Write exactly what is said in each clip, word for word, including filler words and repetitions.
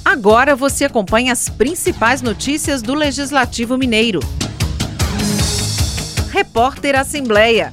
Agora você acompanha as principais notícias do Legislativo Mineiro. Repórter Assembleia.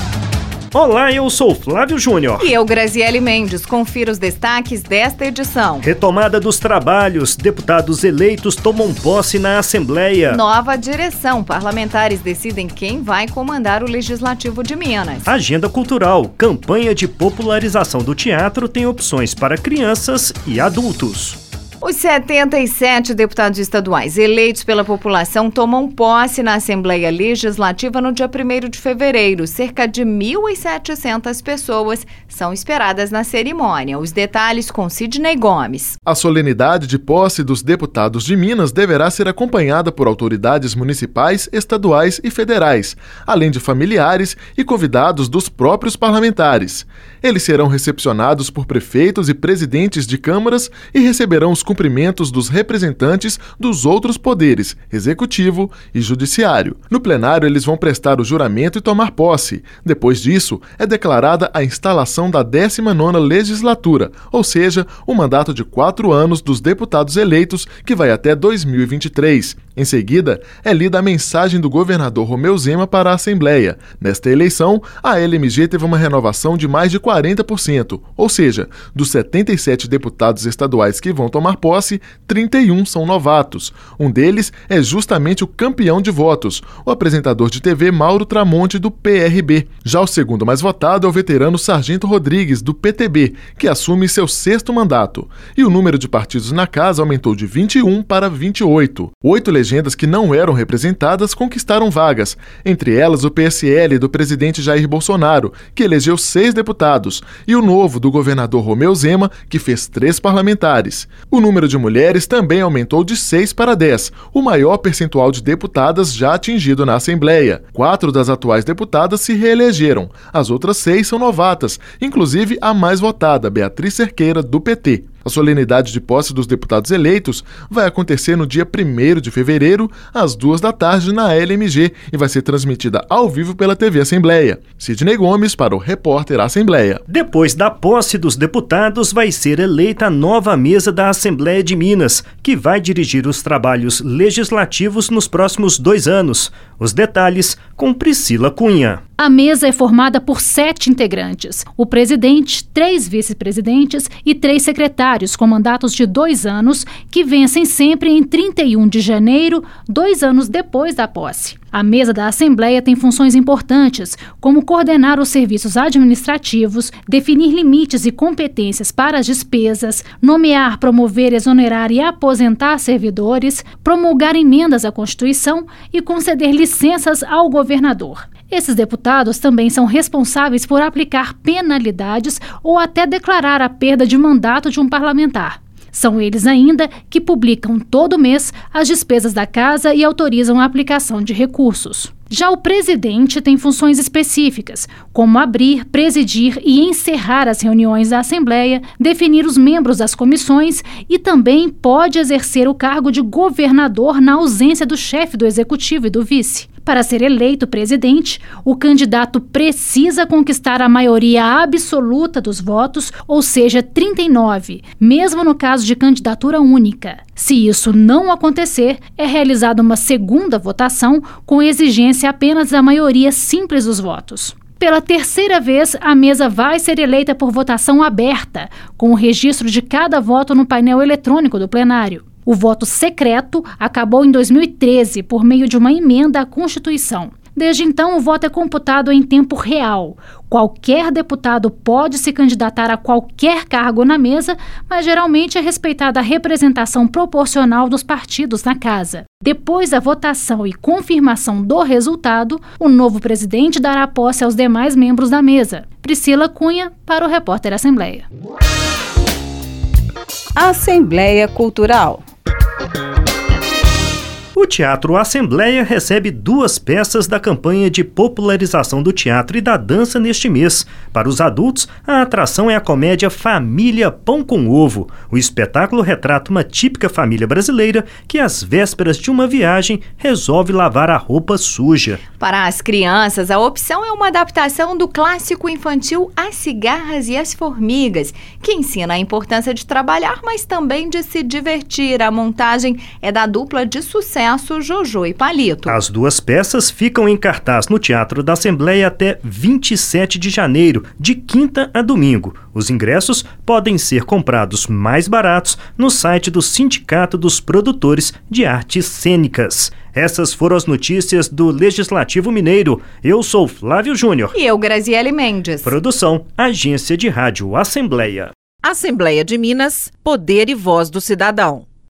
Olá, eu sou Flávio Júnior. E eu, Graziele Mendes. Confira os destaques desta edição. Retomada dos trabalhos. Deputados eleitos tomam posse na Assembleia. Nova direção. Parlamentares decidem quem vai comandar o Legislativo de Minas. Agenda cultural. Campanha de popularização do teatro tem opções para crianças e adultos. Os setenta e sete deputados estaduais eleitos pela população tomam posse na Assembleia Legislativa no dia primeiro de fevereiro. Cerca de mil e setecentas pessoas são esperadas na cerimônia. Os detalhes com Sidney Gomes. A solenidade de posse dos deputados de Minas deverá ser acompanhada por autoridades municipais, estaduais e federais, além de familiares e convidados dos próprios parlamentares. Eles serão recepcionados por prefeitos e presidentes de câmaras e receberão os cumprimentos dos representantes dos outros poderes, executivo e judiciário. No plenário, eles vão prestar o juramento e tomar posse. Depois disso, é declarada a instalação da décima nona legislatura, ou seja, o mandato de quatro anos dos deputados eleitos, que vai até dois mil e vinte e três. Em seguida, é lida a mensagem do governador Romeu Zema para a Assembleia. Nesta eleição, a L M G teve uma renovação de mais de quarenta por cento, ou seja, dos setenta e sete deputados estaduais que vão tomar posse, trinta e um são novatos. Um deles é justamente o campeão de votos, o apresentador de T V Mauro Tramonte, do P R B. Já o segundo mais votado é o veterano Sargento Rodrigues, do P T B, que assume seu sexto mandato. E o número de partidos na casa aumentou de vinte e um para vinte e oito. Oito legendas que não eram representadas conquistaram vagas, entre elas o P S L do presidente Jair Bolsonaro, que elegeu seis deputados, e o Novo do governador Romeu Zema, que fez três parlamentares. O número de mulheres também aumentou de seis para dez, o maior percentual de deputadas já atingido na Assembleia. Quatro das atuais deputadas se reelegeram, as outras seis são novatas, inclusive a mais votada, Beatriz Cerqueira, do P T. A solenidade de posse dos deputados eleitos vai acontecer no dia primeiro de fevereiro, às duas da tarde, na L M G, e vai ser transmitida ao vivo pela T V Assembleia. Sidney Gomes para o Repórter Assembleia. Depois da posse dos deputados, vai ser eleita a nova mesa da Assembleia de Minas, que vai dirigir os trabalhos legislativos nos próximos dois anos. Os detalhes com Priscila Cunha. A mesa é formada por sete integrantes: o presidente, três vice-presidentes e três secretários com mandatos de dois anos, que vencem sempre em trinta e um de janeiro, dois anos depois da posse. A mesa da Assembleia tem funções importantes, como coordenar os serviços administrativos, definir limites e competências para as despesas, nomear, promover, exonerar e aposentar servidores, promulgar emendas à Constituição e conceder licenças ao governador. Esses deputados também são responsáveis por aplicar penalidades ou até declarar a perda de mandato de um parlamentar. São eles ainda que publicam todo mês as despesas da casa e autorizam a aplicação de recursos. Já o presidente tem funções específicas, como abrir, presidir e encerrar as reuniões da Assembleia, definir os membros das comissões e também pode exercer o cargo de governador na ausência do chefe do executivo e do vice. Para ser eleito presidente, o candidato precisa conquistar a maioria absoluta dos votos, ou seja, trinta e nove, mesmo no caso de candidatura única. Se isso não acontecer, é realizada uma segunda votação com exigência apenas da maioria simples dos votos. Pela terceira vez, a mesa vai ser eleita por votação aberta, com o registro de cada voto no painel eletrônico do plenário. O voto secreto acabou em dois mil e treze por meio de uma emenda à Constituição. Desde então, o voto é computado em tempo real. Qualquer deputado pode se candidatar a qualquer cargo na mesa, mas geralmente é respeitada a representação proporcional dos partidos na casa. Depois da votação e confirmação do resultado, o novo presidente dará posse aos demais membros da mesa. Priscila Cunha para o Repórter Assembleia. Assembleia Cultural. O Teatro Assembleia recebe duas peças da campanha de popularização do teatro e da dança neste mês. Para os adultos, a atração é a comédia Família Pão com Ovo. O espetáculo retrata uma típica família brasileira que, às vésperas de uma viagem, resolve lavar a roupa suja. Para as crianças, a opção é uma adaptação do clássico infantil As Cigarras e as Formigas, que ensina a importância de trabalhar, mas também de se divertir. A montagem é da dupla de sucesso Jojo e Palito. As duas peças ficam em cartaz no Teatro da Assembleia até vinte e sete de janeiro, de quinta a domingo. Os ingressos podem ser comprados mais baratos no site do Sindicato dos Produtores de Artes Cênicas. Essas foram as notícias do Legislativo Mineiro. Eu sou Flávio Júnior. E eu, Graziele Mendes. Produção, Agência de Rádio Assembleia. Assembleia de Minas, Poder e Voz do Cidadão.